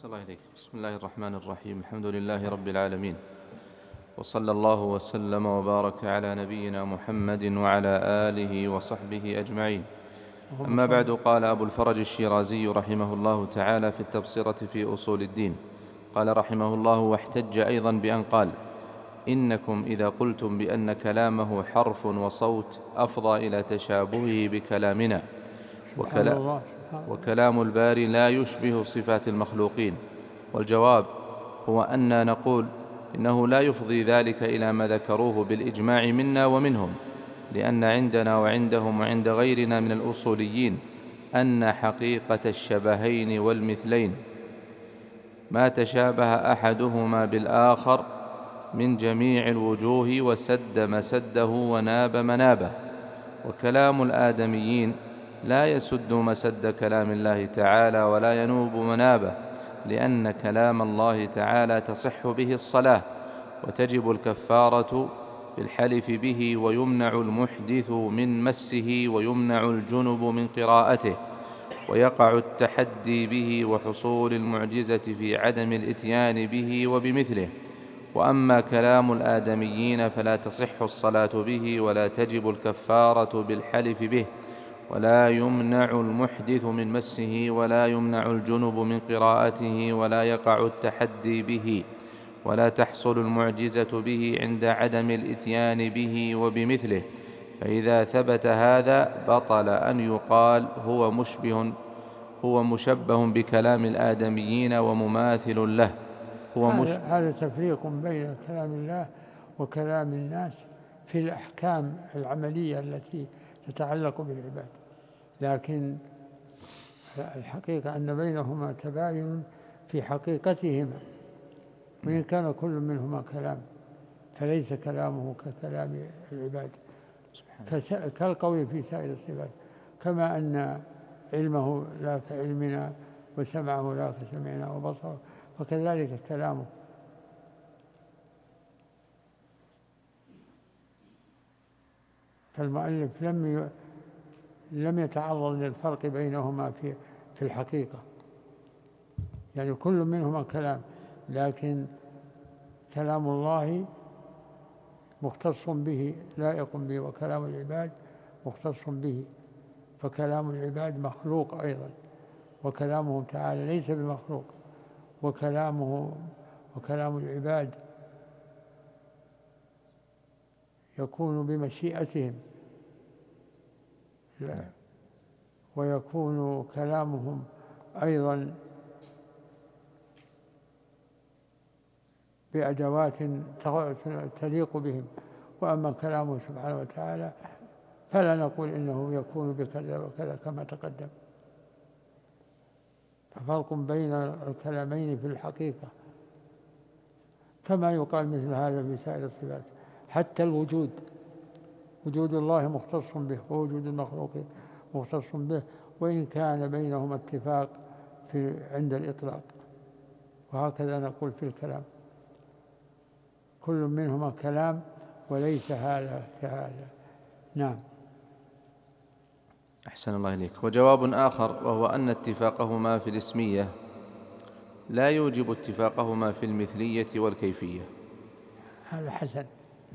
أحسن الله إليك. بسم الله الرحمن الرحيم. الحمد لله رب العالمين، وصلى الله وسلم وبارك على نبينا محمد وعلى آله وصحبه أجمعين. أما بعد، قال أبو الفرج الشيرازي رحمه الله تعالى في التبصرة في أصول الدين، قال رحمه الله: واحتج أيضا بأن قال: إنكم إذا قلتم بأن كلامه حرف وصوت أفضى إلى تشابهه بكلامنا، وكلام الباري لا يشبه صفات المخلوقين. والجواب هو أننا نقول إنه لا يفضي ذلك إلى ما ذكروه بالإجماع منا ومنهم، لأن عندنا وعندهم وعند غيرنا من الأصوليين أن حقيقة الشبهين والمثلين ما تشابه أحدهما بالآخر من جميع الوجوه وسد مسده وناب منابه. وكلام الآدميين لا يسد مسد كلام الله تعالى ولا ينوب منابه، لأن كلام الله تعالى تصح به الصلاة وتجب الكفارة بالحلف به، ويمنع المحدث من مسه، ويمنع الجنب من قراءته، ويقع التحدي به وحصول المعجزة في عدم الإتيان به وبمثله. وأما كلام الآدميين فلا تصح الصلاة به ولا تجب الكفارة بالحلف به، ولا يمنع المحدث من مسه، ولا يمنع الجنب من قراءته، ولا يقع التحدي به، ولا تحصل المعجزة به عند عدم الإتيان به وبمثله. فإذا ثبت هذا بطل أن يقال هو مشبه بكلام الآدميين ومماثل له. هذا تفريق بين كلام الله وكلام الناس في الأحكام العملية التي تتعلق بالعباد، لكن الحقيقة أن بينهما تباين في حقيقتهما، وإن كان كل منهما كلام فليس كلامه ككلام العباد، كالقول في سائر الصفات، كما أن علمه لا كعلمنا وسمعه لا كسمعنا وبصره، وكذلك كلامه. فالمؤلف لم يتعرض للفرق بينهما في الحقيقة، يعني كل منهما كلام، لكن كلام الله مختص به لائق به، وكلام العباد مختص به. فكلام العباد مخلوق أيضا، وكلامه تعالى ليس بمخلوق، وكلام العباد يكون بمشيئتهم، ويكون كلامهم أيضا بأدوات تليق بهم. وأما كلامه سبحانه وتعالى فلا نقول إنه يكون بكذا وكذا كما تقدم. ففرق بين الكلامين في الحقيقة، كما يقال مثل هذا في سائر الصفات. حتى الوجود، وجود الله مختص به، ووجود المخلوق مختص به، وإن كان بينهما اتفاق عند الإطلاق. وهكذا نقول في الكلام، كل منهما كلام وليس هذا كهذا. نعم. أحسن الله إليك. وجواب آخر، وهو أن اتفاقهما في الاسمية لا يوجب اتفاقهما في المثلية والكيفية. هذا حسن،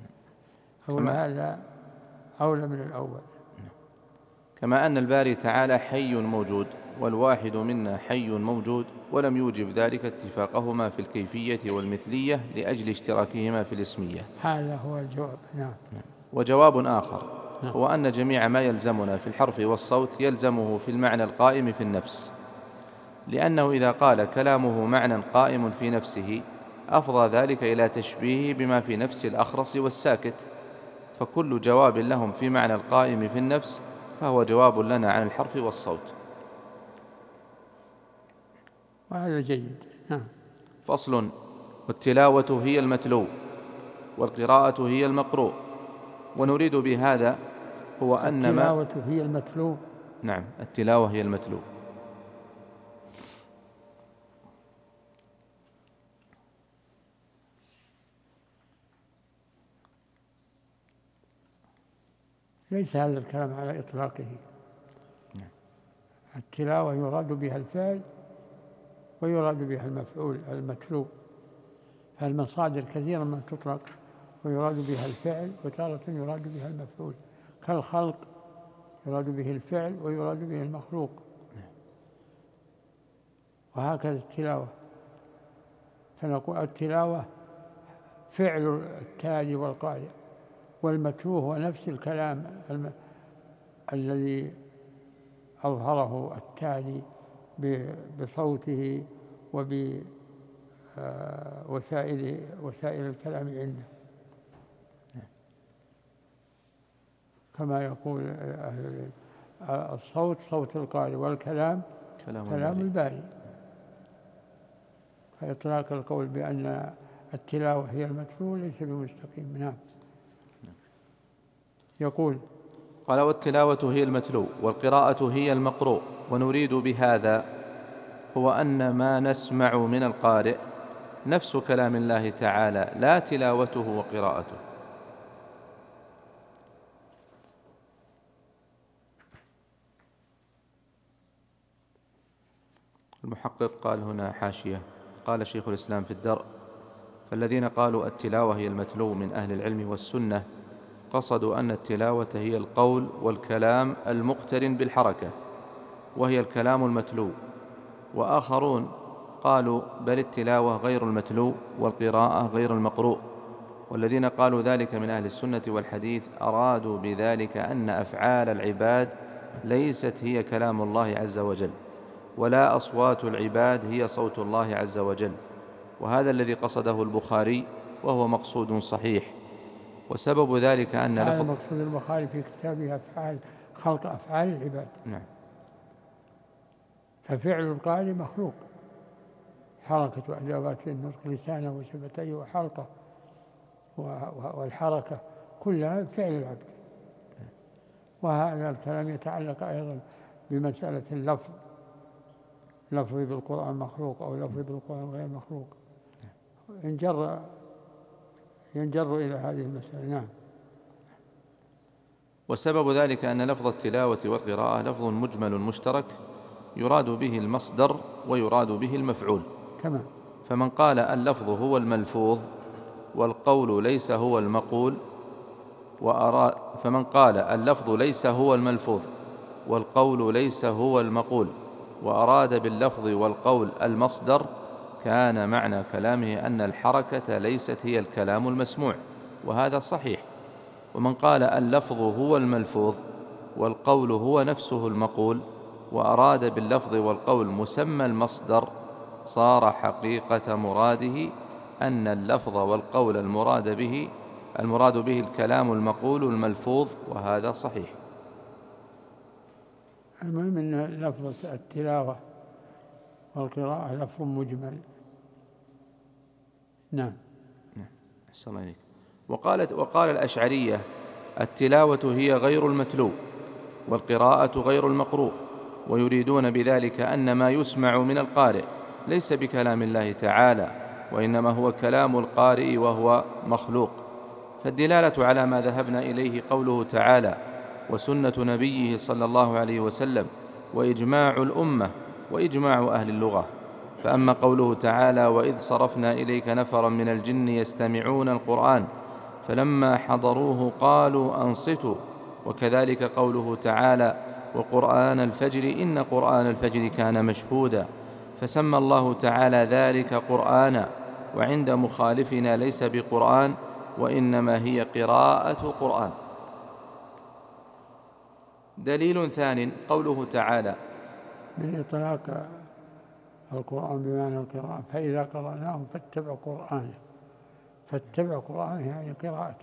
هذا أولى من الأول. كما أن الباري تعالى حي موجود، والواحد منا حي موجود، ولم يوجب ذلك اتفاقهما في الكيفية والمثلية لأجل اشتراكهما في الاسمية. هذا هو الجواب. نعم. وجواب آخر هو أن جميع ما يلزمنا في الحرف والصوت يلزمه في المعنى القائم في النفس، لأنه إذا قال كلامه معنى قائم في نفسه أفضى ذلك إلى تشبيهه بما في نفس الأخرس والساكت، فكل جواب لهم في معنى القائم في النفس فهو جواب لنا عن الحرف والصوت. وهذا جيد. فصل. والتلاوة هي المتلو، والقراءة هي المقروء. ونريد بهذا هو أن التلاوة هي المتلو. نعم، التلاوة هي المتلو. ليس هذا الكلام على إطلاقه. التلاوة يراد بها الفعل ويراد بها المفعول المتلو. فالمصادر كثيرا ما تطلق ويراد بها الفعل، وتارة يراد بها المفعول، كالخلق يراد به الفعل ويراد به المخلوق، وهكذا التلاوة. فنقول التلاوة فعل التالي والقارئ، والمتلو هو نفس الكلام الذي أظهره التالي بصوته وبوسائل الكلام عنده، كما يقول أهل الصوت صوت القارئ، والكلام كلام الباري. فإطلاق القول بأن التلاوة هي المتلو ليس بمستقيم. نعم. يقول: قال: والتلاوة هي المتلو والقراءة هي المقروء، ونريد بهذا هو أن ما نسمع من القارئ نفس كلام الله تعالى، لا تلاوته وقراءته. المحقق قال هنا حاشية، قال شيخ الإسلام في الدرء: فالذين قالوا التلاوة هي المتلو من أهل العلم والسنة قصدوا أن التلاوة هي القول والكلام المقترن بالحركة، وهي الكلام المتلو. وآخرون قالوا بل التلاوة غير المتلو والقراءة غير المقروء. والذين قالوا ذلك من أهل السنة والحديث أرادوا بذلك أن أفعال العباد ليست هي كلام الله عز وجل، ولا أصوات العباد هي صوت الله عز وجل، وهذا الذي قصده البخاري وهو مقصود صحيح. وسبب ذلك أن هذا مقصود البخاري في كتابه أفعال خلق أفعال العباد. نعم. ففعل القارئ مخلوق، حركة أدوات النطق لسانه وشفتيه وحلقه، والحركة كلها فعل العبد. وهذا الكلام يتعلق أيضا بمسألة اللفظ، لفظي بالقرآن مخلوق أو لفظي بالقرآن غير مخلوق، ينجر إلى هذه المسألة. نعم. وسبب ذلك أن لفظ التلاوة والقراءة لفظ مجمل مشترك يراد به المصدر ويراد به المفعول. تمام. فمن قال اللفظ هو الملفوظ والقول ليس هو المقول فمن قال اللفظ ليس هو الملفوظ والقول ليس هو المقول وأراد باللفظ والقول المصدر، كان معنى كلامه أن الحركة ليست هي الكلام المسموع، وهذا صحيح. ومن قال اللفظ هو الملفوظ والقول هو نفسه المقول وأراد باللفظ والقول مسمى المصدر، صار حقيقة مراده أن اللفظ والقول المراد به الكلام المقول الملفوظ، وهذا صحيح. المهم أن لفظة التلاوة والقراءة لفظ مجمل. نعم. أحسن الله إليك. وقال الأشعرية: التلاوة هي غير المتلو والقراءة غير المقروء، ويريدون بذلك أن ما يسمع من القارئ ليس بكلام الله تعالى، وإنما هو كلام القارئ وهو مخلوق. فالدلالة على ما ذهبنا إليه قوله تعالى وسنة نبيه صلى الله عليه وسلم وإجماع الأمة وإجماع أهل اللغة. فأما قوله تعالى وإذ صرفنا إليك نفرا من الجن يستمعون القرآن فلما حضروه قالوا أنصتوا، وكذلك قوله تعالى وقرآن الفجر إن قرآن الفجر كان مشهودا، فسمى الله تعالى ذلك قرآنا، وعند مخالفنا ليس بقرآن وإنما هي قراءة قرآن. دليل ثانٍ قوله تعالى من إطلاق القرآن بمعنى القراءة، فإذا قرأناه فاتبع قرآنه، فاتبع قرآنه يعني قراءته.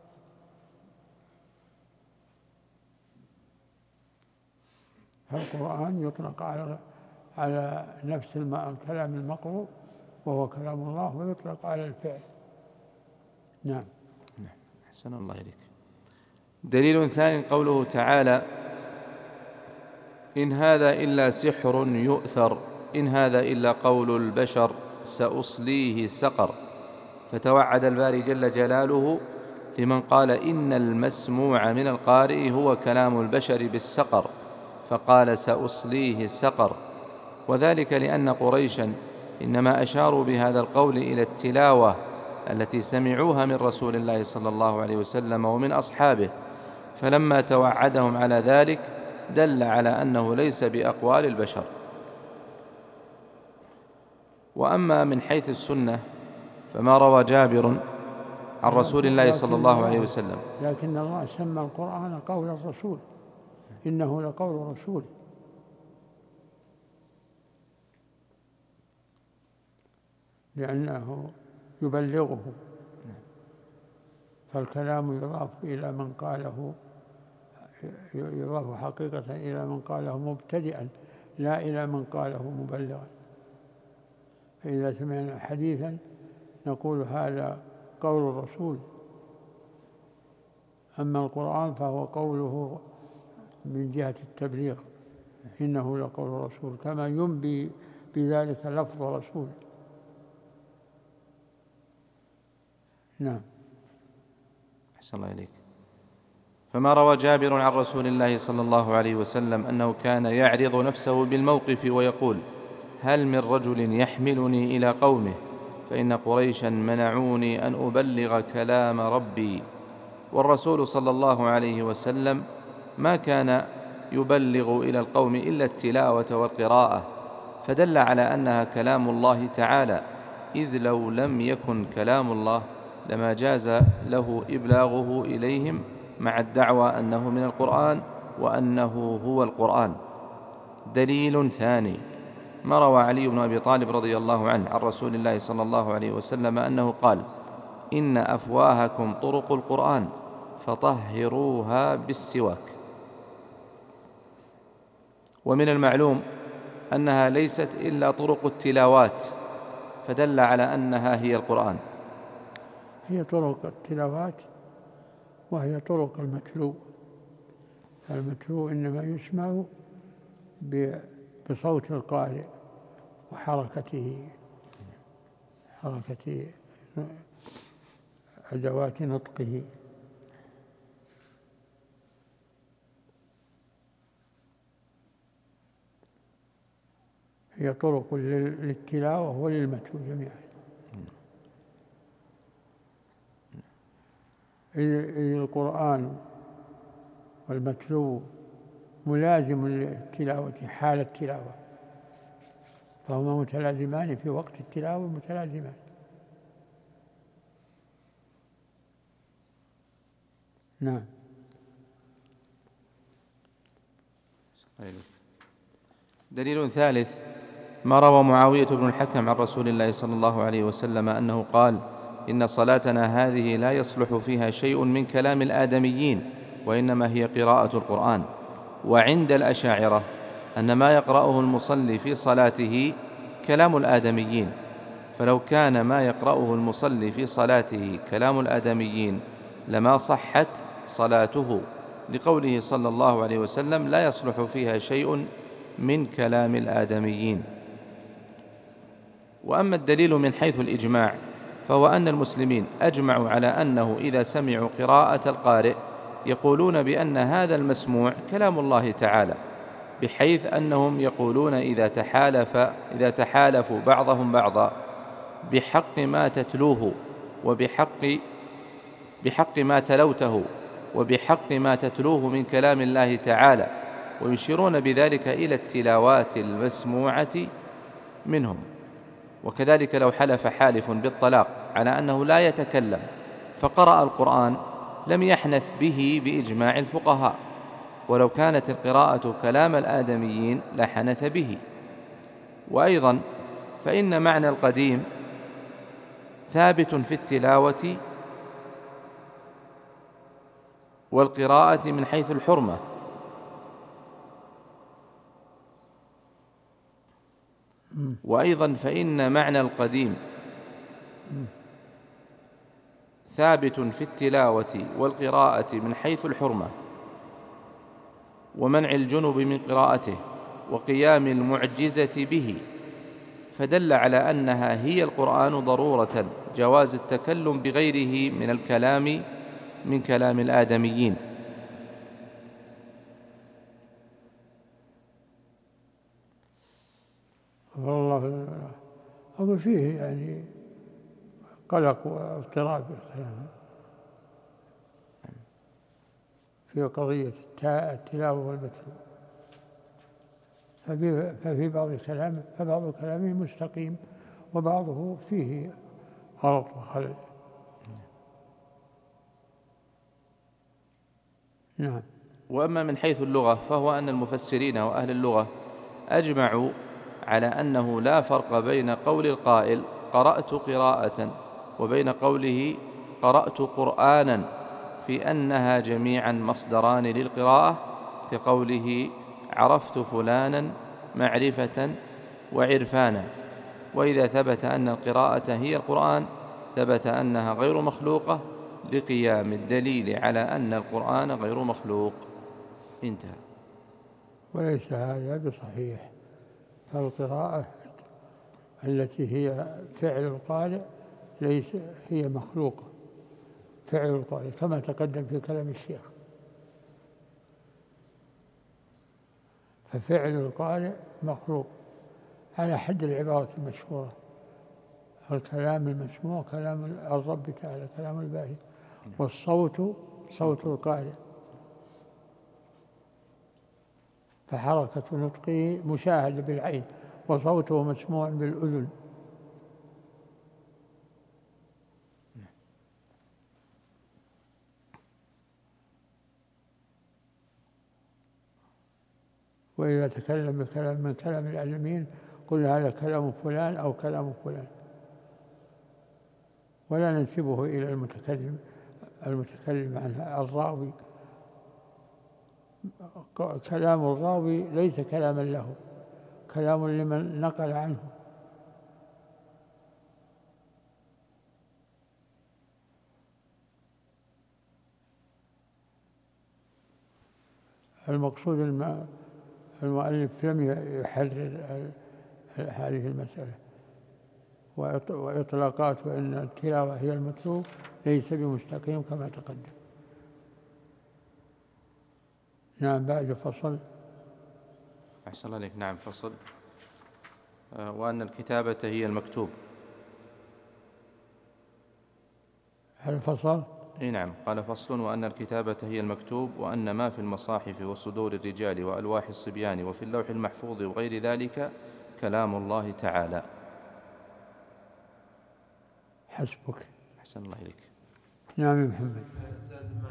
فالقرآن يطلق على نفس الكلام المقروء وهو كلام الله، ويطلق على الفعل. نعم. أحسن الله إليك. دليل ثاني قوله تعالى إن هذا إلا سحر يؤثر إن هذا إلا قول البشر سأصليه سقر. فتوعد الباري جل جلاله لمن قال إن المسموع من القارئ هو كلام البشر بالسقر، فقال سأصليه سقر، وذلك لأن قريشا إنما أشاروا بهذا القول إلى التلاوة التي سمعوها من رسول الله صلى الله عليه وسلم ومن أصحابه، فلما توعدهم على ذلك دل على أنه ليس بأقوال البشر. وأما من حيث السنة فما روى جابر عن رسول الله صلى الله عليه وسلم. لكن الله سمى القرآن قول الرسول، إنه لقول رسول. لأنه يبلغه، فالكلام يضاف إلى من قاله، يضاف حقيقة إلى من قاله مبتدئا لا إلى من قاله مبلغا. فإذا سمعنا حديثا نقول هذا قول الرسول، أما القرآن فهو قوله من جهة التبليغ، إنه لقول الرسول، كما ينبي بذلك لفظ رسول. نعم. أحسن الله إليك. فما روى جابر عن رسول الله صلى الله عليه وسلم أنه كان يعرض نفسه بالموقف ويقول: هل من رجل يحملني إلى قومه فإن قريشا منعوني أن أبلغ كلام ربي. والرسول صلى الله عليه وسلم ما كان يبلغ إلى القوم إلا التلاوة والقراءة، فدل على أنها كلام الله تعالى، إذ لو لم يكن كلام الله لما جاز له إبلاغه إليهم مع الدعوى أنه من القرآن وأنه هو القرآن. دليل ثاني: ما روى علي بن أبي طالب رضي الله عنه عن رسول الله صلى الله عليه وسلم أنه قال: إن أفواهكم طرق القرآن فطهروها بالسواك. ومن المعلوم أنها ليست إلا طرق التلاوات، فدل على أنها هي القرآن. هي طرق التلاوات وهي طرق المتلو. المتلو إنما يسمع بصوت القارئ وحركة أدوات نطقه. هي طرق للتلاوة وللمتلو جميعا. القرآن والمتلو ملازم للتلاوة حال التلاوة، فهما متلازمان في وقت التلاوة متلازمان. نعم. دليل ثالث: ما روى معاوية بن الحكم عن رسول الله صلى الله عليه وسلم أنه قال: إن صلاتنا هذه لا يصلح فيها شيء من كلام الآدميين، وإنما هي قراءة القرآن. وعند الأشاعرة أن ما يقرأه المصلي في صلاته كلام الآدميين، فلو كان ما يقرأه المصلي في صلاته كلام الآدميين لما صحت صلاته، لقوله صلى الله عليه وسلم: لا يصلح فيها شيء من كلام الآدميين. وأما الدليل من حيث الإجماع فهو أن المسلمين أجمعوا على أنه إذا سمعوا قراءة القارئ يقولون بأن هذا المسموع كلام الله تعالى، بحيث أنهم يقولون إذا تحالفوا بعضهم بعضا بحق ما تتلوه بحق ما تلوته وبحق ما تتلوه من كلام الله تعالى، ويشيرون بذلك إلى التلاوات المسموعة منهم. وكذلك لو حلف حالف بالطلاق على أنه لا يتكلم فقرأ القرآن لم يحنث به بإجماع الفقهاء، ولو كانت القراءة كلام الآدميين لحنث به. وأيضا فإن معنى القديم ثابت في التلاوة والقراءة من حيث الحرمة، وأيضا فإن معنى القديم ثابت في التلاوة والقراءة من حيث الحرمة، ومنع الجنب من قراءته، وقيام المعجزة به، فدل على أنها هي القرآن ضرورة، جواز التكلم بغيره من الكلام من كلام الآدميين. أقول فيه يعني قلق واضطراب في الكلام في قضية التلاوة والمتلو، ففي بعض كلامه مستقيم وبعضه فيه غلط وخلل. نعم. وأما من حيث اللغة فهو أن المفسرين وأهل اللغة أجمعوا على أنه لا فرق بين قول القائل قرأت قراءة وبين قوله قرأت قرآنا في أنها جميعا مصدران للقراءة، كقوله عرفت فلانا معرفة وعرفانا. وإذا ثبت أن القراءة هي القرآن ثبت أنها غير مخلوقة لقيام الدليل على أن القرآن غير مخلوق. انتهى. وليس هذا بصحيح، فالقراءة التي هي فعل القارئ ليس هي مخلوقة، فعل القارئ كما تقدم في كلام الشيخ، ففعل القارئ مخلوق على حد العبارة المشهورة: الكلام المسموع كلام الرب تعالى، كلام الباري، والصوت صوت القارئ، فحركة نطقه مشاهدة بالعين وصوته مسموع بالأذن. وإذا تكلم بكلام من كلام العالمين قل هذا كلام فلان أو كلام فلان، ولا ننسبه إلى المتكلم عن الراوي. كلام الراوي ليس كلاما له، كلام لمن نقل عنه. المقصود المؤلف لم يحرر هذه المسألة، وإطلاقات أن التلاوة هي المطلوب ليس بمستقيم كما تقدم. نعم. بعد فصل. أحسن الله عليك. نعم. فصل. وأن الكتابة هي المكتوب. هل فصل؟ إيه نعم. قال فصل: وأن الكتابة هي المكتوب، وأن ما في المصاحف وصدور الرجال وألواح الصبيان وفي اللوح المحفوظ وغير ذلك كلام الله تعالى. حسبك. أحسن الله إليك. نعم يا محمد.